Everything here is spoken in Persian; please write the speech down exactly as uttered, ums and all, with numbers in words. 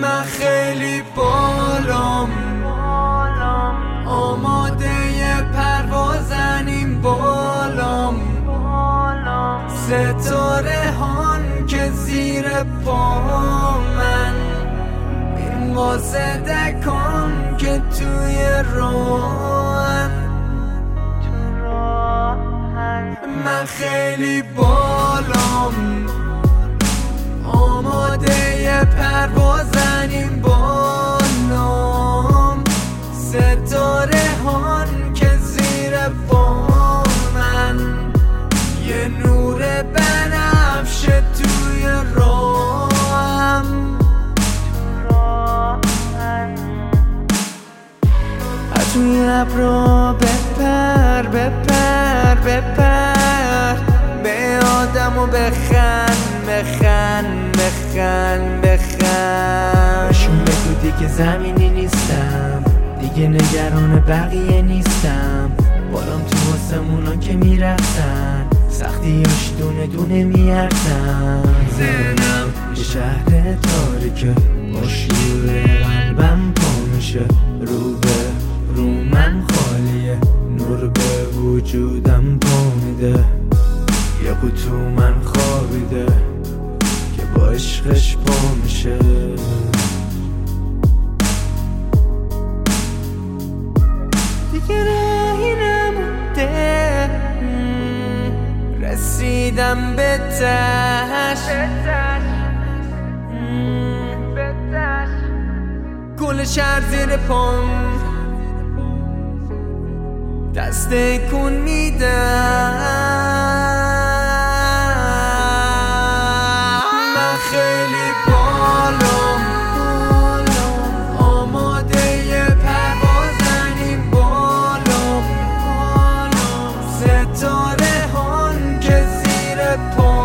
من خیلی بالام، آماده پروازن این بالام، ستاره هان که زیر پا من، این قاصدکان که توی راهن. من خیلی بالام، آماده پروازن این بالام، ستاره هان که زیر پا من، یه نور بنفشه توی راهم. از توی ابرا بپر بپر بپر، به آدم و بخن بخن بخن بخن. بهشون بگو دیگه زمینی نیستم، دیگه نگران بقیه نیستم، بالام تو آسمونا که میرفتن، سختیاش دونه دونه میارزن. ذهنم یه شهر تاریکه، باش روی قلبم پا میشه، رو به رو من خالیه، نور به وجودم پا میده، یه قطو من خوابیده که با عشقش پا میشه. دیگه راهی نمونده، رسیدم به تش، گل شهر زیر پام، دست کن میدم. من خیلی بالام، آماده پروازن این بالام، ستاره هان که زیر پا